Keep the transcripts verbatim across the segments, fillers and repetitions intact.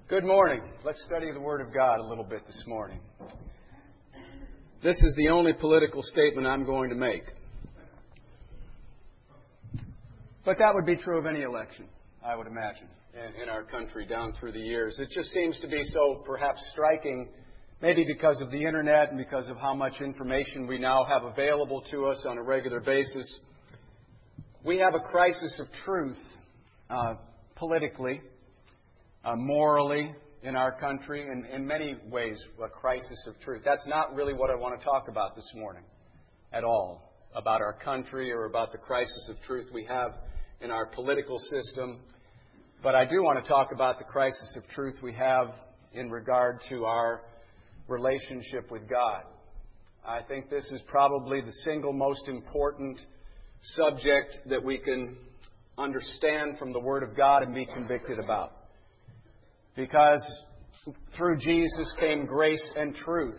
Good morning. Let's study the Word of God a little bit this morning. This is the only political statement I'm going to make. But that would be true of any election, I would imagine, in, in our country down through the years. It just seems to be so perhaps striking, maybe because of the Internet and because of how much information we now have available to us on a regular basis. We have a crisis of truth uh, politically. Uh, morally in our country, and in many ways a crisis of truth. That's not really what I want to talk about this morning at all, about our country or about the crisis of truth we have in our political system. But I do want to talk about the crisis of truth we have in regard to our relationship with God. I think this is probably the single most important subject that we can understand from the Word of God and be convicted about. Because through Jesus came grace and truth.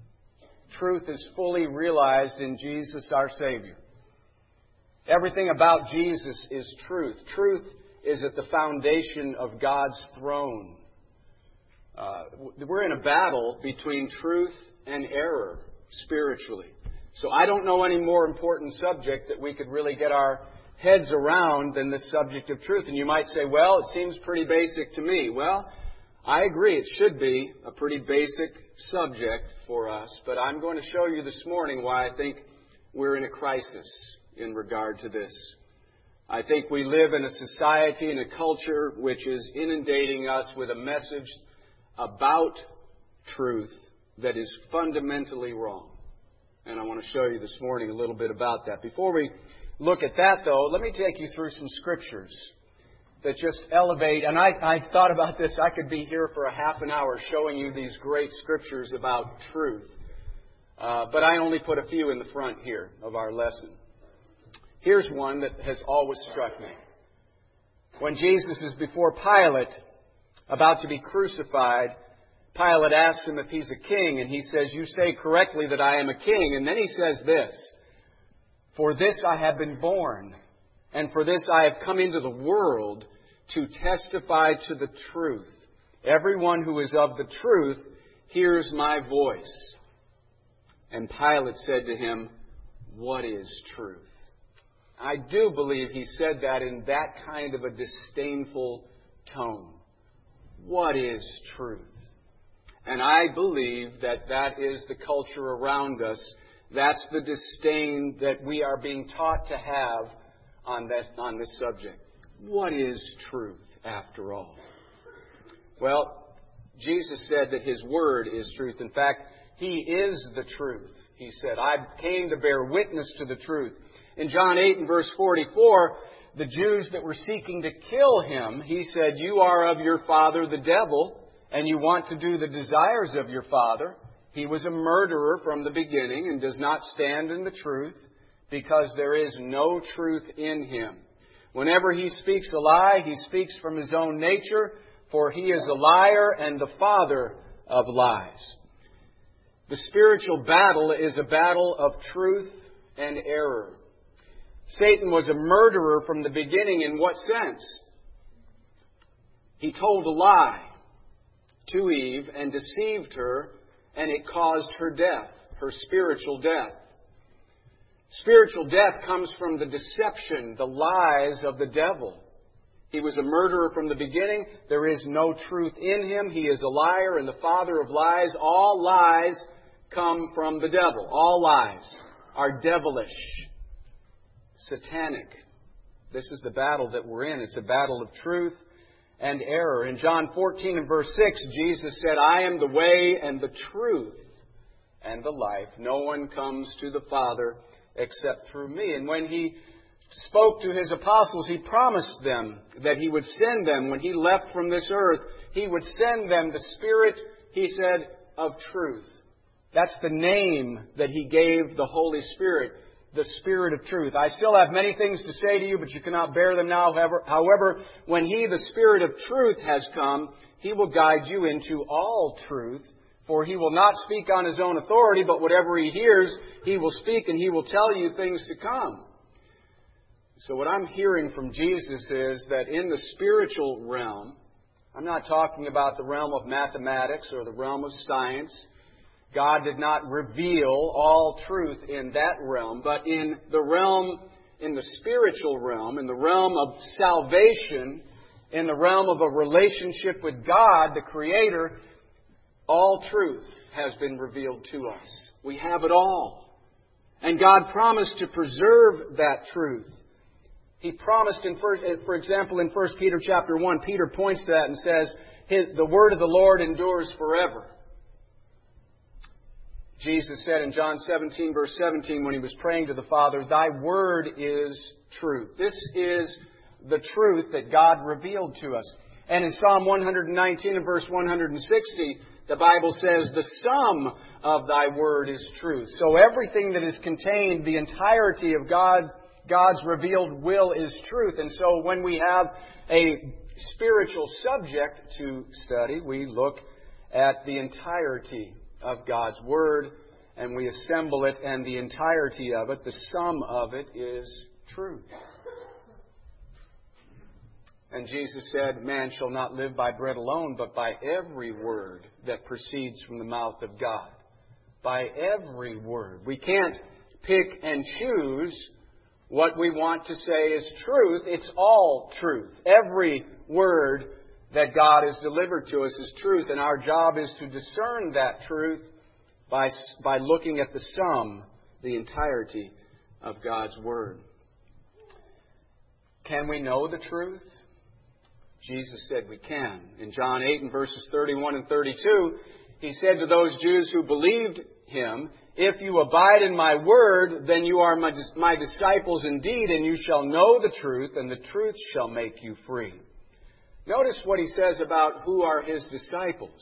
Truth is fully realized in Jesus our Savior. Everything about Jesus is truth. Truth is at the foundation of God's throne. Uh, we're in a battle between truth and error spiritually. So I don't know any more important subject that we could really get our heads around than the subject of truth. And you might say, well, it seems pretty basic to me. Well, I agree, it should be a pretty basic subject for us, but I'm going to show you this morning why I think we're in a crisis in regard to this. I think we live in a society and a culture which is inundating us with a message about truth that is fundamentally wrong. And I want to show you this morning a little bit about that. Before we look at that, though, let me take you through some scriptures that just elevate, and I, I thought about this, I could be here for a half an hour showing you these great scriptures about truth. Uh, but I only put a few in the front here of our lesson. Here's one that has always struck me. When Jesus is before Pilate, about to be crucified, Pilate asks him if he's a king, and he says, "You say correctly that I am a king." And then he says this, "For this I have been born, and for this I have come into the world to testify to the truth. Everyone who is of the truth hears my voice." And Pilate said to him, "What is truth?" I do believe he said that in that kind of a disdainful tone. What is truth? And I believe that that is the culture around us. That's the disdain that we are being taught to have on this, on this subject. What is truth, after all? Well, Jesus said that His Word is truth. In fact, He is the truth. He said, "I came to bear witness to the truth." In John eight and verse forty-four, the Jews that were seeking to kill Him, He said, "You are of your father the devil, and you want to do the desires of your father." He was a murderer from the beginning and does not stand in the truth, because there is no truth in Him. Whenever He speaks a lie, He speaks from His own nature, for He is a liar and the father of lies. The spiritual battle is a battle of truth and error. Satan was a murderer from the beginning. In what sense? He told a lie to Eve and deceived her, and it caused her death, her spiritual death. Spiritual death comes from the deception, the lies of the devil. He was a murderer from the beginning. There is no truth in him. He is a liar and the father of lies. All lies come from the devil. All lies are devilish, satanic. This is the battle that we're in. It's a battle of truth and error. In John fourteen and verse six, Jesus said, "I am the way and the truth and the life. No one comes to the Father except through me." And when He spoke to His apostles, He promised them that He would send them, when He left from this earth, He would send them the Spirit, He said, of truth. That's the name that He gave the Holy Spirit, the Spirit of truth. I still have many things to say to you, but you cannot bear them now. However, however, when He, the Spirit of truth, has come, He will guide you into all truth. For He will not speak on His own authority, but whatever He hears, He will speak, and He will tell you things to come. So what I'm hearing from Jesus is that in the spiritual realm, I'm not talking about the realm of mathematics or the realm of science. God did not reveal all truth in that realm, but in the realm, in the spiritual realm, in the realm of salvation, in the realm of a relationship with God, the Creator, all truth has been revealed to us. We have it all. And God promised to preserve that truth. He promised, in first, for example, in First Peter chapter one, Peter points to that and says, the word of the Lord endures forever. Jesus said in John seventeen, verse seventeen, when He was praying to the Father, Thy word is truth. This is the truth that God revealed to us. And in Psalm one nineteen and verse one sixty, the Bible says, the sum of Thy word is truth. So everything that is contained, the entirety of God, God's revealed will is truth. And so when we have a spiritual subject to study, we look at the entirety of God's Word, and we assemble it, and the entirety of it, the sum of it, is truth. And Jesus said, man shall not live by bread alone, but by every word that proceeds from the mouth of God. By every word. We can't pick and choose what we want to say is truth. It's all truth. Every word that God has delivered to us is truth, and our job is to discern that truth by, by looking at the sum, the entirety of God's Word. Can we know the truth? Jesus said we can. In John eight and verses thirty-one and thirty-two, He said to those Jews who believed Him, if you abide in my word, then you are my, my disciples indeed, and you shall know the truth, and the truth shall make you free. Notice what He says about who are His disciples.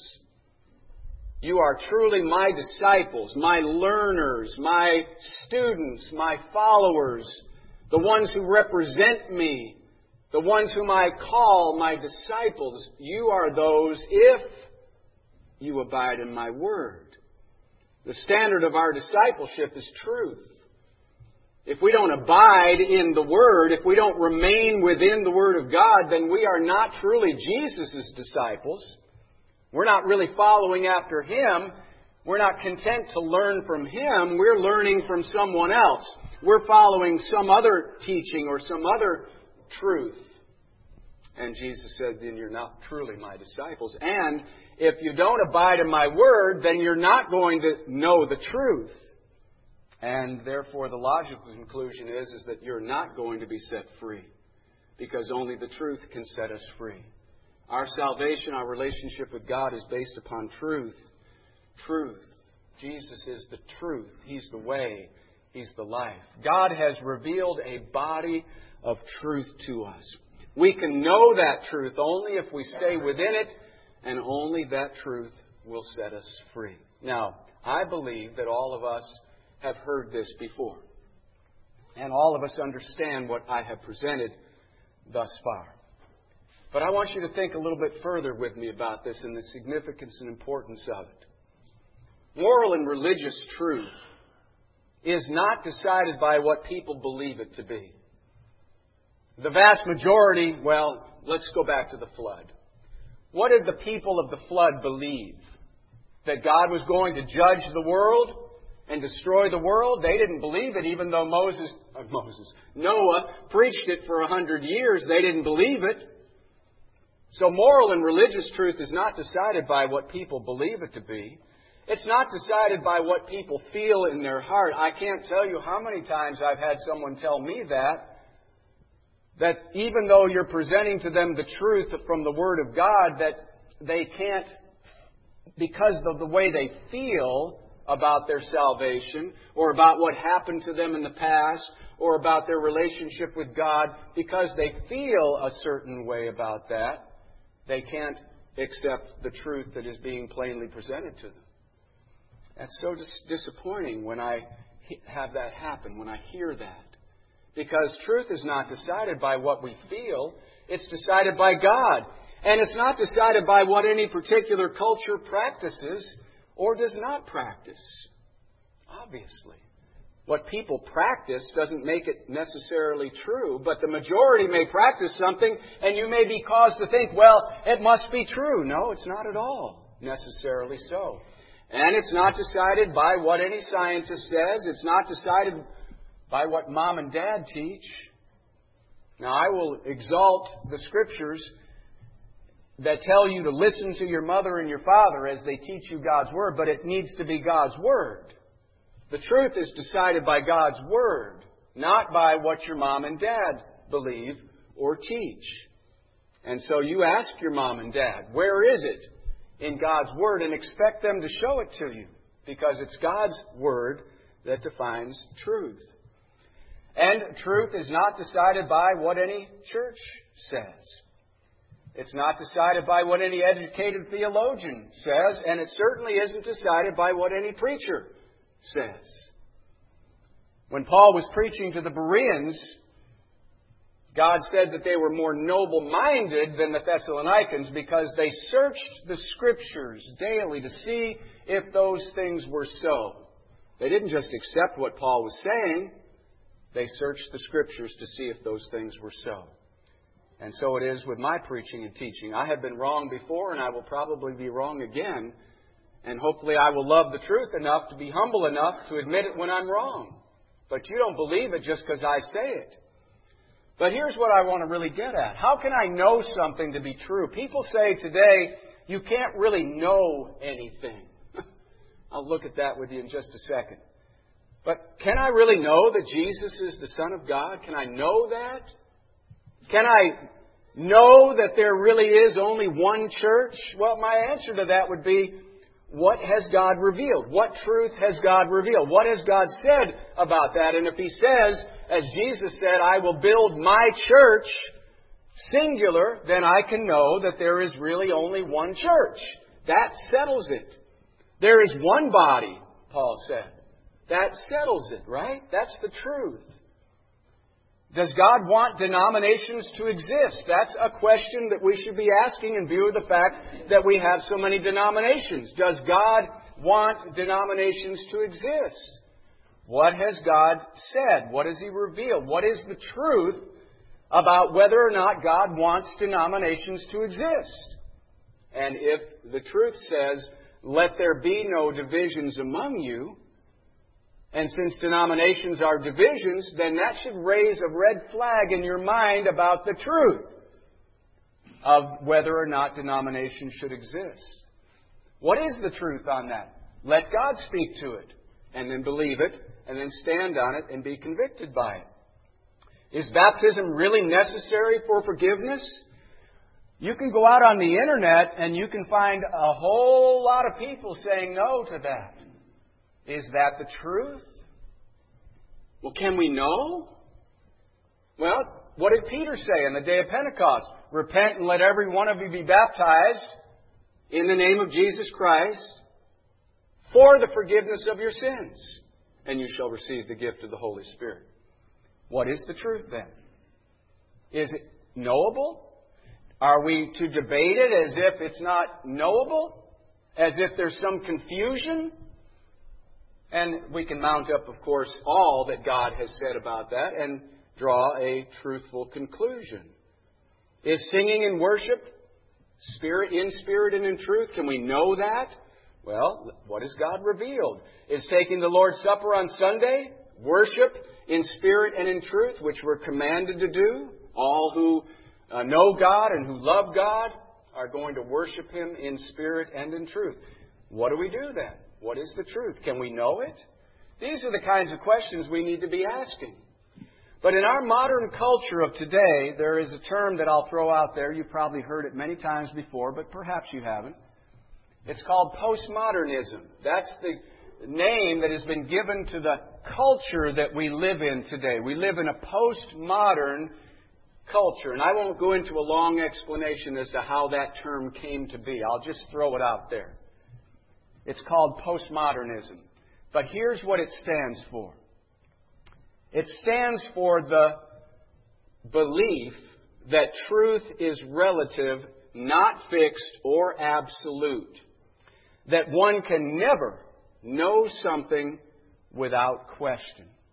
You are truly my disciples, my learners, my students, my followers, the ones who represent me, the ones whom I call my disciples. You are those if you abide in my word. The standard of our discipleship is truth. If we don't abide in the Word, if we don't remain within the Word of God, then we are not truly Jesus' disciples. We're not really following after Him. We're not content to learn from Him. We're learning from someone else. We're following some other teaching or some other truth. And Jesus said, then you're not truly my disciples. And if you don't abide in my word, then you're not going to know the truth. And therefore, the logical conclusion is, is that you're not going to be set free. Because only the truth can set us free. Our salvation, our relationship with God is based upon truth. Truth. Jesus is the truth. He's the way. He's the life. God has revealed a body of truth to us. We can know that truth only if we stay within it, and only that truth will set us free. Now, I believe that all of us have heard this before. And all of us understand what I have presented thus far. But I want you to think a little bit further with me about this and the significance and importance of it. Moral and religious truth is not decided by what people believe it to be. The vast majority, well, let's go back to the flood. What did the people of the flood believe? That God was going to judge the world and destroy the world? They didn't believe it, even though Moses, uh, Moses, Noah preached it for a hundred years. They didn't believe it. So moral and religious truth is not decided by what people believe it to be. It's not decided by what people feel in their heart. I can't tell you how many times I've had someone tell me that. That even though you're presenting to them the truth from the Word of God, that they can't, because of the way they feel about their salvation, or about what happened to them in the past, or about their relationship with God, because they feel a certain way about that, they can't accept the truth that is being plainly presented to them. That's so dis- disappointing when I have that happen, when I hear that. Because truth is not decided by what we feel. It's decided by God. And it's not decided by what any particular culture practices or does not practice. Obviously. what people practice doesn't make it necessarily true, but the majority may practice something and you may be caused to think, well, it must be true. No, it's not at all necessarily so. And it's not decided by what any scientist says. It's not decided by what mom and dad teach. Now, I will exalt the Scriptures that tell you to listen to your mother and your father as they teach you God's Word, but it needs to be God's Word. The truth is decided by God's Word, not by what your mom and dad believe or teach. And so you ask your mom and dad, where is it in God's Word, and expect them to show it to you, because it's God's Word that defines truth. And truth is not decided by what any church says. It's not decided by what any educated theologian says, and it certainly isn't decided by what any preacher says. When Paul was preaching to the Bereans, God said that they were more noble-minded than the Thessalonians because they searched the Scriptures daily to see if those things were so. They didn't just accept what Paul was saying. They searched the Scriptures to see if those things were so. And so it is with my preaching and teaching. I have been wrong before, and I will probably be wrong again. And hopefully I will love the truth enough to be humble enough to admit it when I'm wrong. But you don't believe it just because I say it. But here's what I want to really get at. How can I know something to be true? People say today, you can't really know anything. I'll look at that with you in just a second. But can I really know that Jesus is the Son of God? Can I know that? Can I know that there really is only one church? Well, my answer to that would be, what has God revealed? What truth has God revealed? What has God said about that? And if He says, as Jesus said, I will build my church, singular, then I can know that there is really only one church. That settles it. There is one body, Paul said. That settles it, right? That's the truth. Does God want denominations to exist? That's a question that we should be asking in view of the fact that we have so many denominations. Does God want denominations to exist? What has God said? What has He revealed? What is the truth about whether or not God wants denominations to exist? And if the truth says, let there be no divisions among you, and since denominations are divisions, then that should raise a red flag in your mind about the truth of whether or not denominations should exist. What is the truth on that? Let God speak to it, and then believe it, and then stand on it and be convicted by it. Is baptism really necessary for forgiveness? You can go out on the internet and you can find a whole lot of people saying no to that. Is that the truth? Well, can we know? Well, what did Peter say on the day of Pentecost? Repent and let every one of you be baptized in the name of Jesus Christ for the forgiveness of your sins, and you shall receive the gift of the Holy Spirit. What is the truth then? Is it knowable? Are we to debate it as if it's not knowable? As if there's some confusion? And we can mount up, of course, all that God has said about that and draw a truthful conclusion. Is singing and worship spirit in spirit and in truth? Can we know that? Well, what has God revealed? Is taking the Lord's Supper on Sunday worship in spirit and in truth, which we're commanded to do? All who uh, know God and who love God are going to worship Him in spirit and in truth. What do we do then? What is the truth? Can we know it? These are the kinds of questions we need to be asking. But in our modern culture of today, there is a term that I'll throw out there. You've probably heard it many times before, but perhaps you haven't. It's called postmodernism. That's the name that has been given to the culture that we live in today. We live in a postmodern culture. And I won't go into a long explanation as to how that term came to be. I'll just throw it out there. It's called postmodernism. But here's what it stands for. It stands for the belief that truth is relative, not fixed or absolute. That one can never know something without question.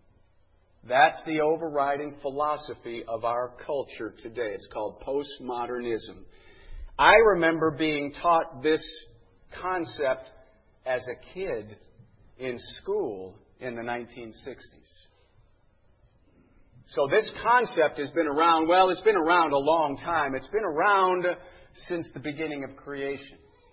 That's the overriding philosophy of our culture today. It's called postmodernism. I remember being taught this concept as a kid in school in the nineteen sixties. So this concept has been around, well, it's been around a long time. It's been around since the beginning of creation.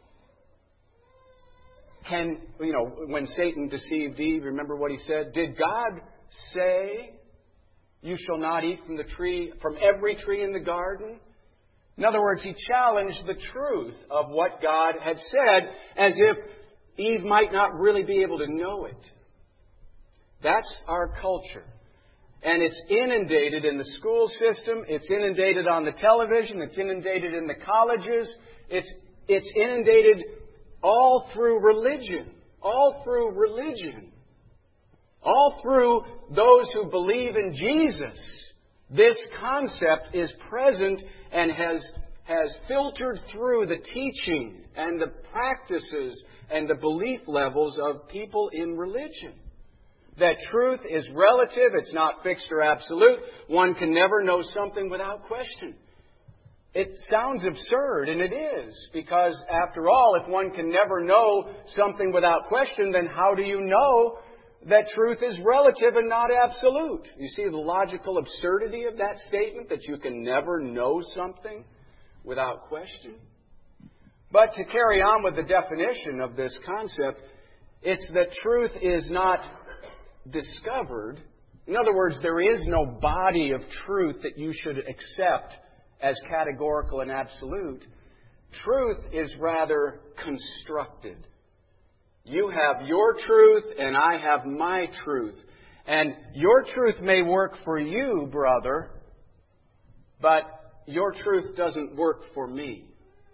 Can, you know, when Satan deceived Eve, remember what he said? Did God say, you shall not eat from the tree, from every tree in the garden? In other words, he challenged the truth of what God had said as if Eve might not really be able to know it. That's our culture. And it's inundated in the school system. It's inundated on the television. It's inundated in the colleges. It's, it's inundated all through religion. All through religion. All through those who believe in Jesus. This concept is present and has, has filtered through the teaching and the practices and the belief levels of people in religion. That truth is relative, it's not fixed or absolute. One can never know something without question. It sounds absurd, and it is, because after all, if one can never know something without question, then how do you know that truth is relative and not absolute? You see the logical absurdity of that statement, that you can never know something without question? But to carry on with the definition of this concept, it's that truth is not discovered. In other words, there is no body of truth that you should accept as categorical and absolute. Truth is rather constructed. You have your truth and I have my truth. And your truth may work for you, brother, but your truth doesn't work for me.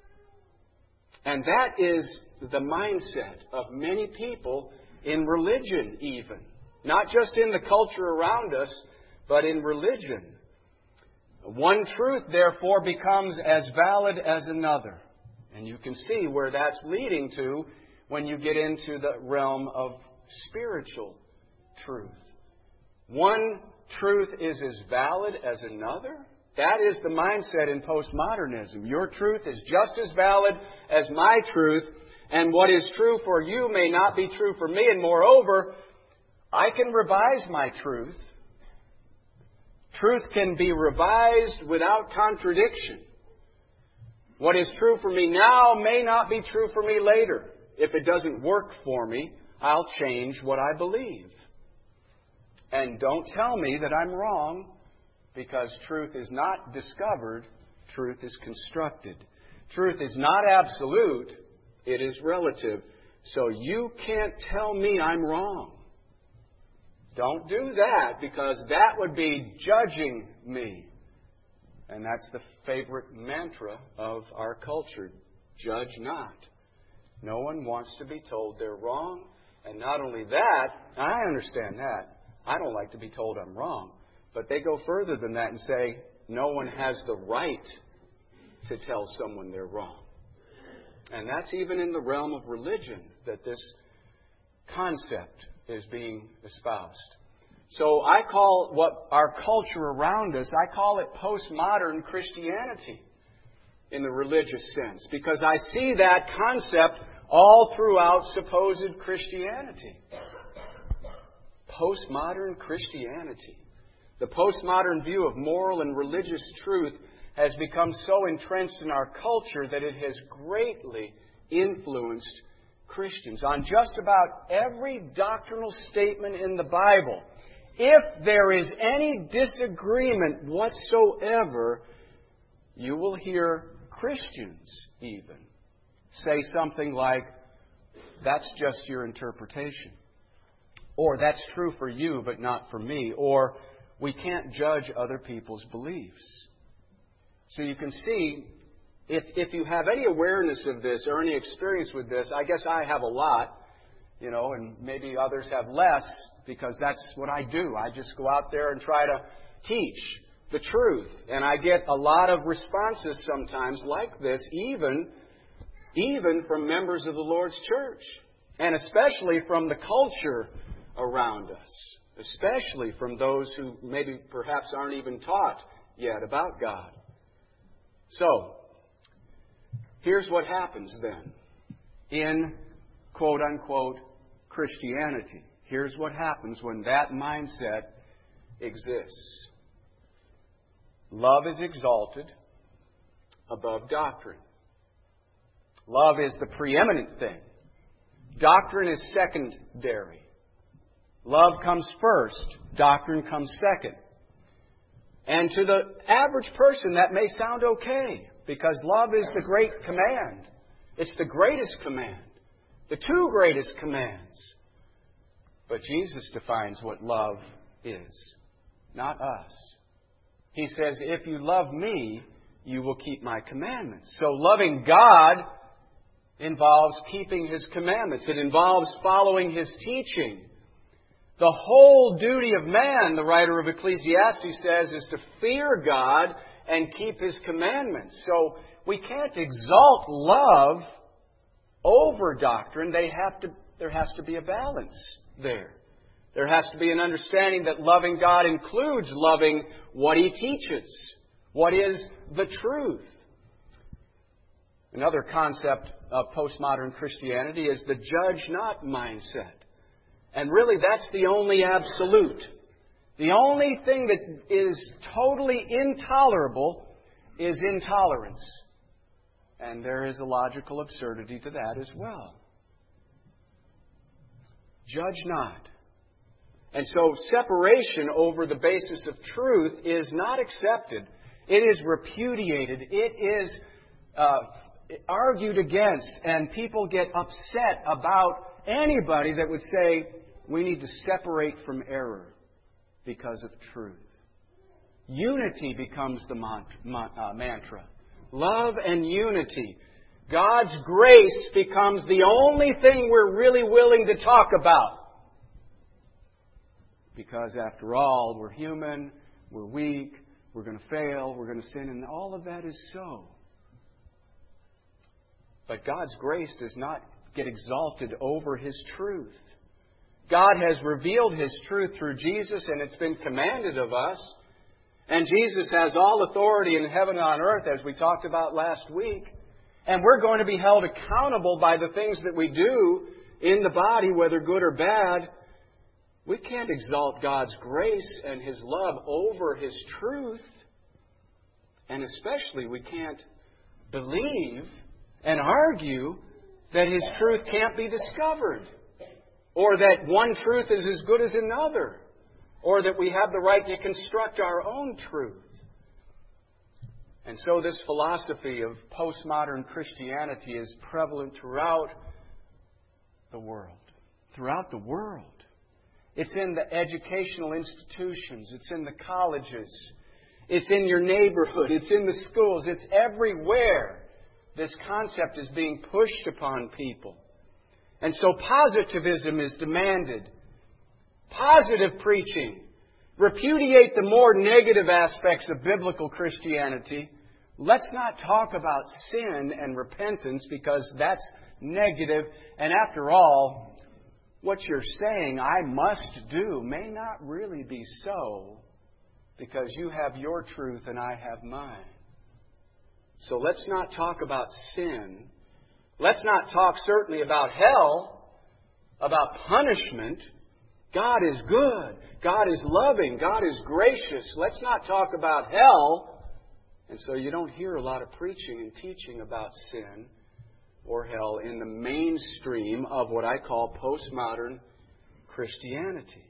And that is the mindset of many people in religion even. Not just in the culture around us, but in religion. One truth, therefore, becomes as valid as another. And you can see where that's leading to when you get into the realm of spiritual truth. One truth is as valid as another. That is the mindset in postmodernism. Your truth is just as valid as my truth, and what is true for you may not be true for me, and moreover, I can revise my truth. Truth can be revised without contradiction. What is true for me now may not be true for me later. If it doesn't work for me, I'll change what I believe. And don't tell me that I'm wrong, because truth is not discovered, truth is constructed. Truth is not absolute, it is relative. So you can't tell me I'm wrong. Don't do that, because that would be judging me. And that's the favorite mantra of our culture. Judge not. No one wants to be told they're wrong. And not only that, I understand that. I don't like to be told I'm wrong. But they go further than that and say, no one has the right to tell someone they're wrong. And that's even in the realm of religion that this concept is being espoused. So I call what our culture around us, I call it postmodern Christianity in the religious sense, because I see that concept all throughout supposed Christianity. Postmodern Christianity. The postmodern view of moral and religious truth has become so entrenched in our culture that it has greatly influenced Christians. On just about every doctrinal statement in the Bible, if there is any disagreement whatsoever, you will hear Christians even say something like, that's just your interpretation. Or that's true for you but not for me. Or we can't judge other people's beliefs. So you can see, if, if you have any awareness of this or any experience with this, I guess I have a lot, you know, and maybe others have less, because that's what I do. I just go out there and try to teach the truth. And I get a lot of responses sometimes like this, even, even from members of the Lord's church. And especially from the culture around us. especially from those who maybe perhaps aren't even taught yet about God. So, here's what happens then in quote-unquote Christianity. Here's what happens when that mindset exists. Love is exalted above doctrine. Love is the preeminent thing. Doctrine is secondary. Love comes first. Doctrine comes second. And to the average person, that may sound okay, because love is the great command. It's the greatest command. The two greatest commands. But Jesus defines what love is, not us. He says, if you love me, you will keep my commandments. So loving God involves keeping His commandments. It involves following His teaching. The whole duty of man, the writer of Ecclesiastes says, is to fear God and keep His commandments. So we can't exalt love over doctrine. They have to, there has to be a balance there. There has to be an understanding that loving God includes loving what He teaches, what is the truth. Another concept of postmodern Christianity is the judge not mindset. And really, that's the only absolute. The only thing that is totally intolerable is intolerance. And there is a logical absurdity to that as well. Judge not. And so separation over the basis of truth is not accepted. It is repudiated. It is uh, argued against. And people get upset about anybody that would say, we need to separate from error because of truth. Unity becomes the mantra. Love and unity. God's grace becomes the only thing we're really willing to talk about. Because after all, we're human, we're weak, we're going to fail, we're going to sin, and all of that is so. But God's grace does not get exalted over His truth. God has revealed His truth through Jesus, and it's been commanded of us. And Jesus has all authority in heaven and on earth, as we talked about last week. And we're going to be held accountable by the things that we do in the body, whether good or bad. We can't exalt God's grace and His love over His truth. And especially we can't believe and argue that His truth can't be discovered. Or that one truth is as good as another. Or that we have the right to construct our own truth. And so this philosophy of postmodern Christianity is prevalent throughout the world. Throughout the world. It's in the educational institutions. It's in the colleges. It's in your neighborhood. It's in the schools. It's everywhere. This concept is being pushed upon people. And so positivism is demanded. Positive preaching. Repudiate the more negative aspects of biblical Christianity. Let's not talk about sin and repentance because that's negative. And after all, what you're saying I must do may not really be so because you have your truth and I have mine. So let's not talk about sin. Let's not talk certainly about hell, about punishment. God is good. God is loving. God is gracious. Let's not talk about hell. And so you don't hear a lot of preaching and teaching about sin or hell in the mainstream of what I call postmodern Christianity.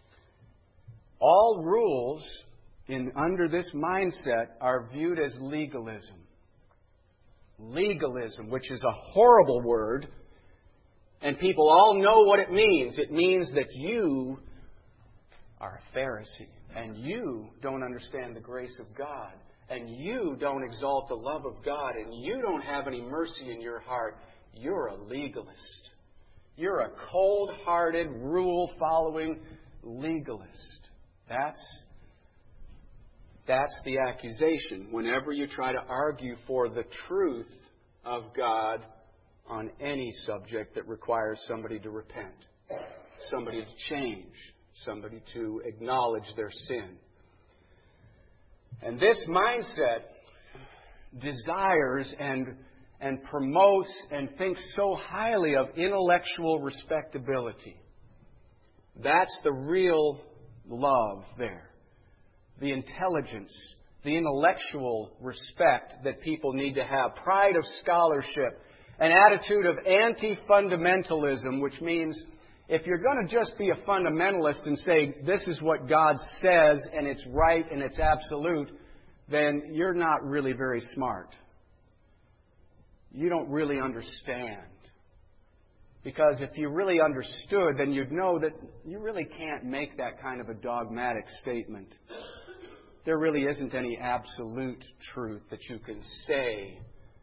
All rules in under this mindset are viewed as legalism. Legalism, which is a horrible word, and people all know what it means. It means that you are a Pharisee, and you don't understand the grace of God, and you don't exalt the love of God, and you don't have any mercy in your heart. You're a legalist. You're a cold-hearted, rule-following legalist. That's, that's the accusation whenever you try to argue for the truth of God on any subject that requires somebody to repent, somebody to change, somebody to acknowledge their sin. And this mindset desires and, and promotes and thinks so highly of intellectual respectability. That's the real love there. The intelligence, the intellectual respect that people need to have. Pride of scholarship. An attitude of anti-fundamentalism, which means if you're going to just be a fundamentalist and say this is what God says and it's right and it's absolute, then you're not really very smart. You don't really understand. Because if you really understood, then you'd know that you really can't make that kind of a dogmatic statement. There really isn't any absolute truth that you can say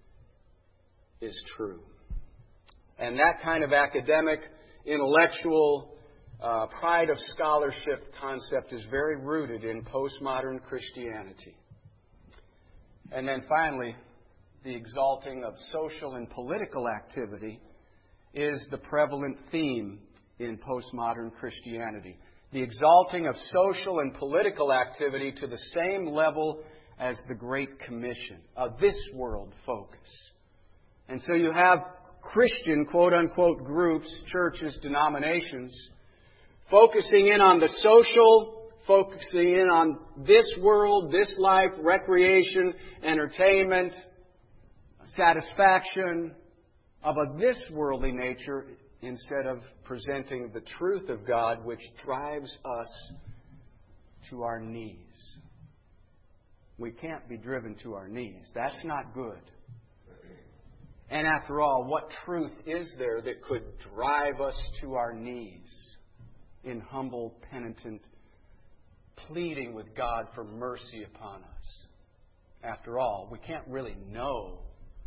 is true. And that kind of academic, intellectual, uh, pride of scholarship concept is very rooted in postmodern Christianity. And then finally, the exalting of social and political activity is the prevalent theme in postmodern Christianity. The exalting of social and political activity to the same level as the Great Commission, a this world focus. And so you have Christian, quote-unquote, groups, churches, denominations, focusing in on the social, focusing in on this world, this life, recreation, entertainment, satisfaction, of a this worldly nature instead of presenting the truth of God, which drives us to our knees. We can't be driven to our knees. That's not good. And after all, what truth is there that could drive us to our knees in humble, penitent, pleading with God for mercy upon us? After all, we can't really know.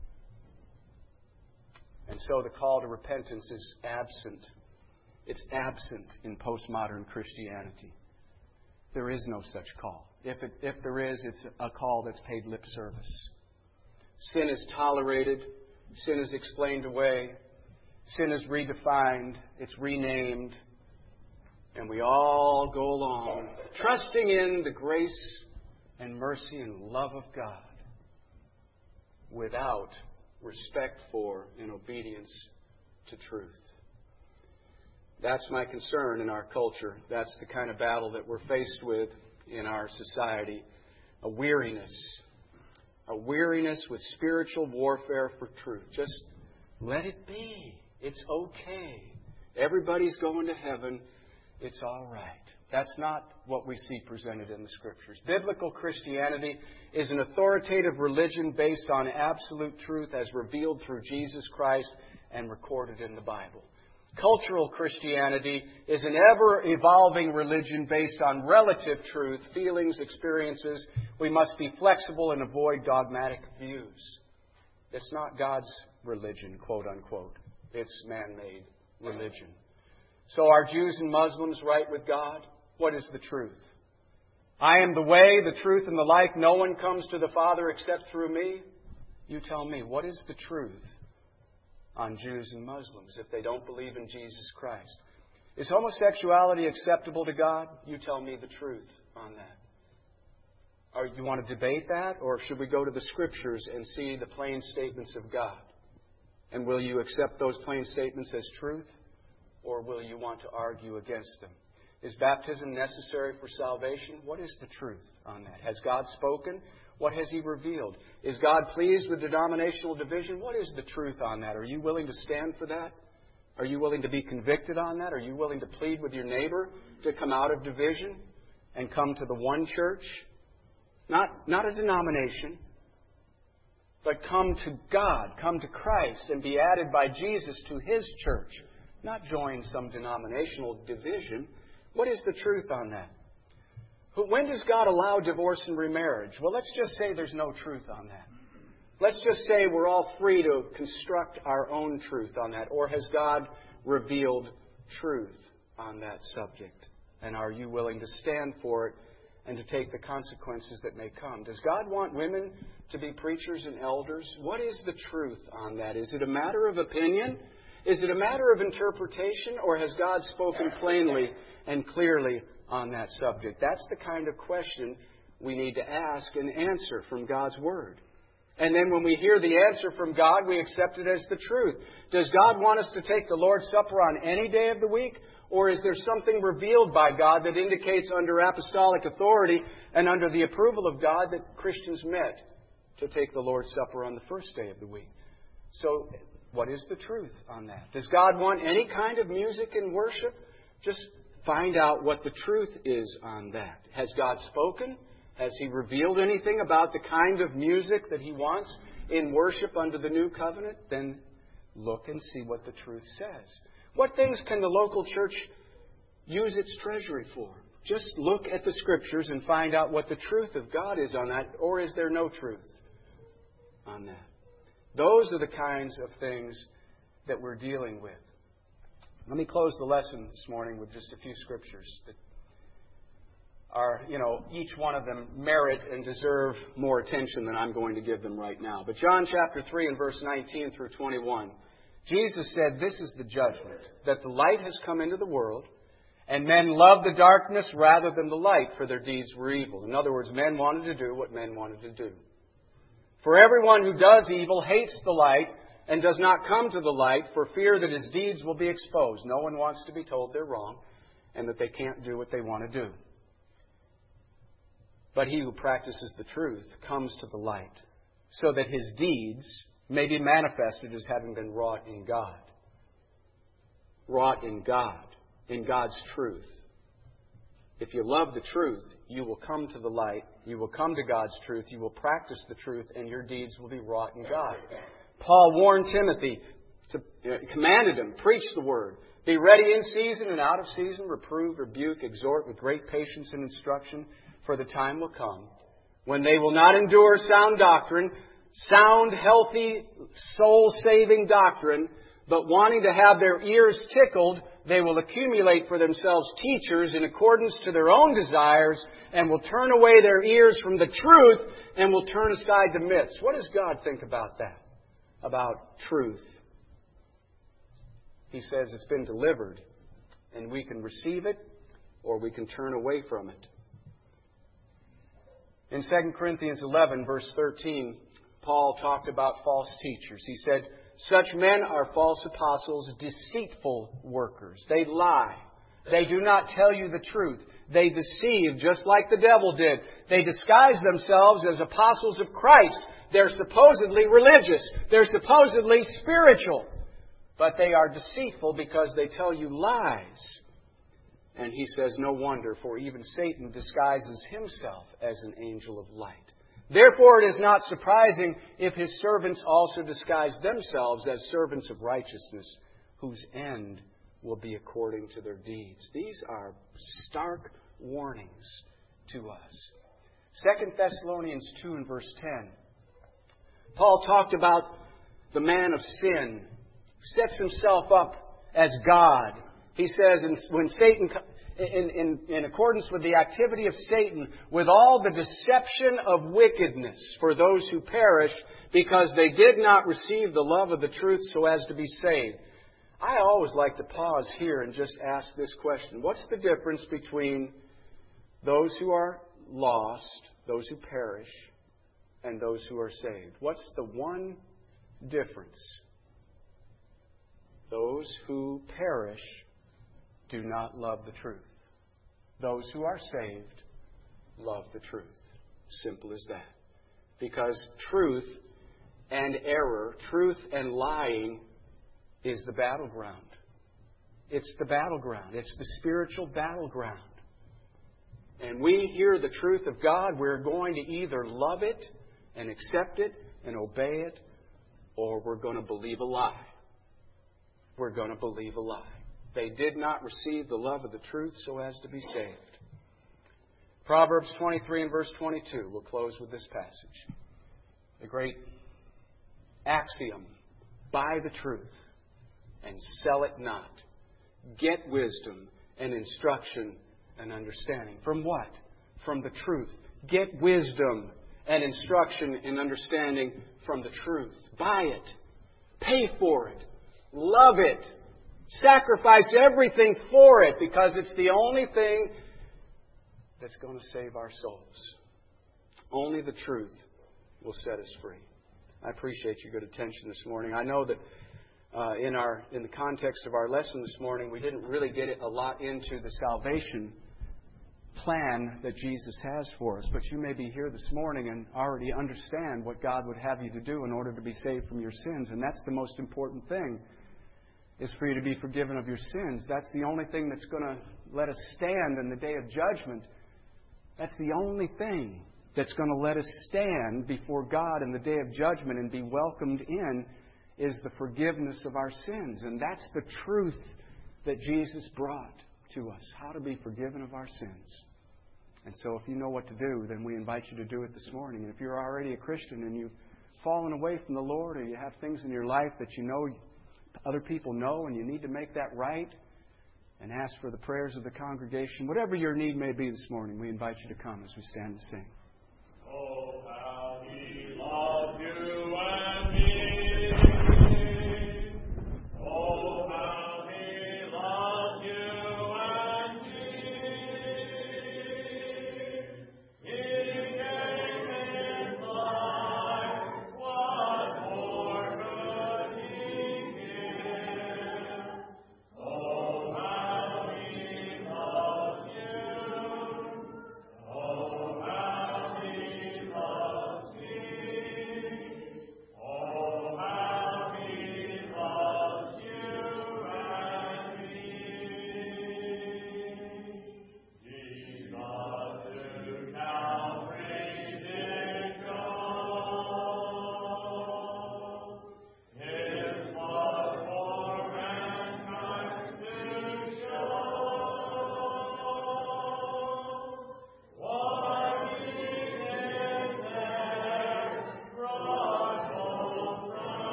And so the call to repentance is absent. It's absent in postmodern Christianity. There is no such call. If, it, if there is, it's a call that's paid lip service. Sin is tolerated. Sin is explained away. Sin is redefined. It's renamed. And we all go along, trusting in the grace and mercy and love of God without respect for and obedience to truth. That's my concern in our culture. That's the kind of battle that we're faced with in our society. A weariness. A weariness with spiritual warfare for truth. Just let it be. It's okay. Everybody's going to heaven. It's all right. That's not what we see presented in the Scriptures. Biblical Christianity is an authoritative religion based on absolute truth as revealed through Jesus Christ and recorded in the Bible. Cultural Christianity is an ever-evolving religion based on relative truth, feelings, experiences. We must be flexible and avoid dogmatic views. It's not God's religion, quote-unquote. It's man-made religion. So are Jews and Muslims right with God? What is the truth? I am the way, the truth, and the life. No one comes to the Father except through me. You tell me, what is the truth on Jews and Muslims if they don't believe in Jesus Christ? Is homosexuality acceptable to God? You tell me the truth on that. Or you want to debate that? Or should we go to the Scriptures and see the plain statements of God? And will you accept those plain statements as truth? Or will you want to argue against them? Is baptism necessary for salvation? What is the truth on that? Has God spoken? What has He revealed? Is God pleased with denominational division? What is the truth on that? Are you willing to stand for that? Are you willing to be convicted on that? Are you willing to plead with your neighbor to come out of division and come to the one church? Not, not a denomination, but come to God, come to Christ and be added by Jesus to His church. Not join some denominational division. What is the truth on that? When does God allow divorce and remarriage? Well, let's just say there's no truth on that. Let's just say we're all free to construct our own truth on that. Or has God revealed truth on that subject? And are you willing to stand for it and to take the consequences that may come? Does God want women to be preachers and elders? What is the truth on that? Is it a matter of opinion? Is it a matter of interpretation, or has God spoken plainly and clearly on that subject? That's the kind of question we need to ask and answer from God's Word. And then when we hear the answer from God, we accept it as the truth. Does God want us to take the Lord's Supper on any day of the week? Or is there something revealed by God that indicates under apostolic authority and under the approval of God that Christians met to take the Lord's Supper on the first day of the week? So, what is the truth on that? Does God want any kind of music in worship? Just find out what the truth is on that. Has God spoken? Has He revealed anything about the kind of music that He wants in worship under the new covenant? Then look and see what the truth says. What things can the local church use its treasury for? Just look at the Scriptures and find out what the truth of God is on that, or is there no truth on that? Those are the kinds of things that we're dealing with. Let me close the lesson this morning with just a few Scriptures that are, you know, each one of them merit and deserve more attention than I'm going to give them right now. But John chapter three and verse nineteen through twenty-one, Jesus said, "This is the judgment, that the light has come into the world, and men love the darkness rather than the light, for their deeds were evil." In other words, men wanted to do what men wanted to do. "For everyone who does evil hates the light and does not come to the light for fear that his deeds will be exposed." No one wants to be told they're wrong and that they can't do what they want to do. "But he who practices the truth comes to the light, so that his deeds may be manifested as having been wrought in God." Wrought in God, in God's truth. If you love the truth, you will come to the light, you will come to God's truth, you will practice the truth, and your deeds will be wrought in God. Paul warned Timothy, to, uh, commanded him, preach the word. "Be ready in season and out of season, reprove, rebuke, exhort with great patience and instruction, for the time will come when they will not endure sound doctrine," sound, healthy, soul-saving doctrine, "but wanting to have their ears tickled, they will accumulate for themselves teachers in accordance to their own desires, and will turn away their ears from the truth and will turn aside to myths." What does God think about that? About truth? He says it's been delivered, and we can receive it or we can turn away from it. In Second Corinthians eleven, verse thirteen, Paul talked about false teachers. He said, "Such men are false apostles, deceitful workers." They lie. They do not tell you the truth. They deceive just like the devil did. They disguise themselves as apostles of Christ. They're supposedly religious. They're supposedly spiritual. But they are deceitful because they tell you lies. And he says, no wonder, for even Satan disguises himself as an angel of light. Therefore, it is not surprising if his servants also disguise themselves as servants of righteousness, whose end will be according to their deeds. These are stark warnings to us. Second Thessalonians two and verse ten. Paul talked about the man of sin who sets himself up as God. He says, when Satan, in, in, in accordance with the activity of Satan, with all the deception of wickedness for those who perish, because they did not receive the love of the truth so as to be saved. I always like to pause here and just ask this question. What's the difference between those who are lost, those who perish, and those who are saved? What's the one difference? Those who perish do not love the truth. Those who are saved love the truth. Simple as that. Because truth and error, truth and lying is the battleground. It's the battleground. It's the spiritual battleground. And we hear the truth of God, we're going to either love it and accept it and obey it, or we're going to believe a lie. We're going to believe a lie. They did not receive the love of the truth so as to be saved. Proverbs twenty-three and verse twenty-two. We'll close with this passage. The great axiom. Buy the truth and sell it not. Get wisdom and instruction and understanding. From what? From the truth. Get wisdom and instruction and understanding from the truth. Buy it. Pay for it. Love it. Sacrifice everything for it because it's the only thing that's going to save our souls. Only the truth will set us free. I appreciate your good attention this morning. I know that uh, in our in the context of our lesson this morning, we didn't really get a lot into the salvation plan that Jesus has for us. But you may be here this morning and already understand what God would have you to do in order to be saved from your sins. And that's the most important thing, is for you to be forgiven of your sins. That's the only thing that's going to let us stand in the day of judgment. That's the only thing that's going to let us stand before God in the day of judgment and be welcomed in, is the forgiveness of our sins. And that's the truth that Jesus brought to us, how to be forgiven of our sins. And so if you know what to do, then we invite you to do it this morning. And if you're already a Christian and you've fallen away from the Lord, or you have things in your life that you know other people know and you need to make that right, and ask for the prayers of the congregation, whatever your need may be this morning, we invite you to come as we stand to sing. Oh,